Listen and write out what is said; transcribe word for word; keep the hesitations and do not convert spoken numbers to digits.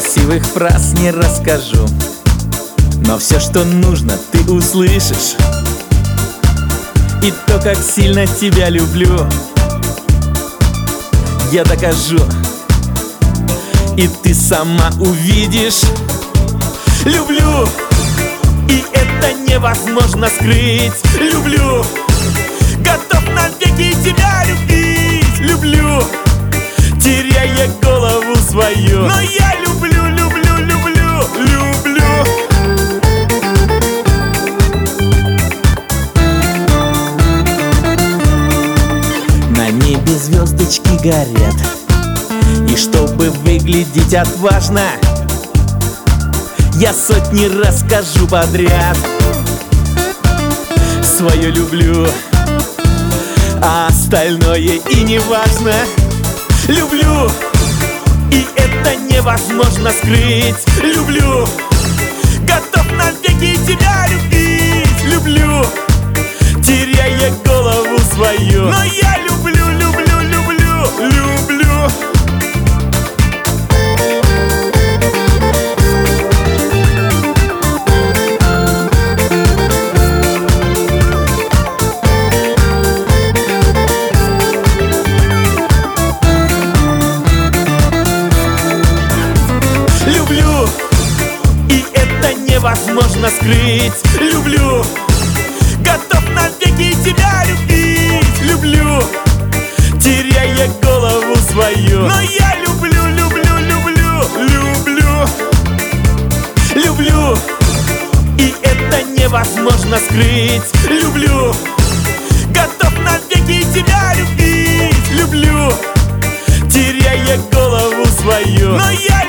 Красивых фраз не расскажу, но все, что нужно, ты услышишь. И то, как сильно тебя люблю, я докажу, и ты сама увидишь. Люблю, и это невозможно скрыть. Люблю, готов навеки тебя любить. Люблю, теряя голову свою, но я люблю, люблю, люблю, люблю. На небе звездочки горят, и чтобы выглядеть отважно, я сотни раз скажу подряд: свое люблю, а остальное и не важно. Люблю, и это невозможно скрыть. Люблю, готов навеки тебя любить. Люблю, теряя голову свою, но я люблю, люблю, люблю, люблю. Люблю, и это невозможно скрыть. Люблю, готов навеки тебя любить. Люблю, теряя голову свою, но я люблю, люблю, люблю, люблю. Люблю, и это невозможно скрыть. Люблю, готов навеки тебя любить. Люблю, теряя голову свою, но я